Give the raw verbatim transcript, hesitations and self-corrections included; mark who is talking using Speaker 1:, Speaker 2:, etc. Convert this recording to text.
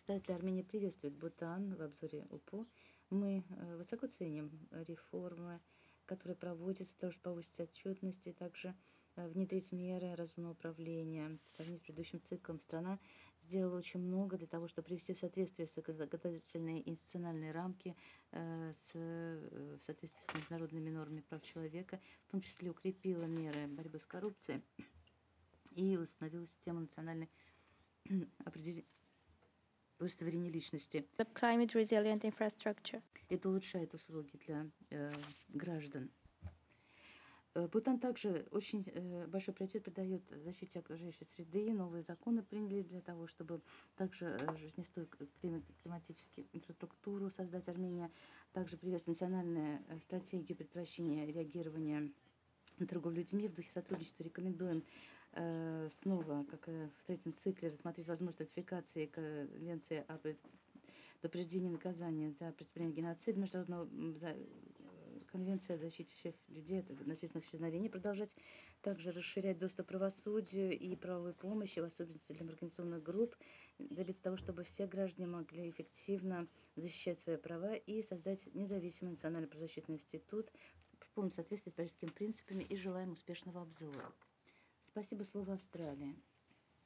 Speaker 1: Представитель Армении приветствует Бутан в обзоре УПО. Мы э, высоко ценим реформы, которые проводятся, для того, чтобы повысить отчетность и также э, внедрить меры разумного управления. В сравнении с предыдущим циклом страна сделала очень много для того, чтобы привести в соответствие с законодательные и институциональные рамки, э, с, э, в соответствии с международными нормами прав человека, в том числе укрепила меры борьбы с коррупцией и установила систему национальной определения удостоверения личности.
Speaker 2: Climate resilient infrastructure.
Speaker 1: Это улучшает услуги для э, граждан. Э, Бутан также очень э, большой приоритет придает защите окружающей среды. Новые законы приняли для того, чтобы также э, жизнестойкую климат, климатическую инфраструктуру создать. Армения также приветствует национальную э, стратегию предотвращения реагирования на торговлю людьми в духе сотрудничества. Рекомендуем э, снова, как и в третьем цикле, рассмотреть возможность ратификации Конвенции об предупреждении наказания за преступление геноцида, Международного за, Конвенция о защите всех людей от насильственных исчезновений, продолжать также расширять доступ к правосудию и правовой помощи, в особенности для организационных групп, добиться того, чтобы все граждане могли эффективно защищать свои права и создать независимый национальный правозащитный институт в полном соответствии с парижскими принципами, и желаем успешного обзора. Спасибо, слово Австралии.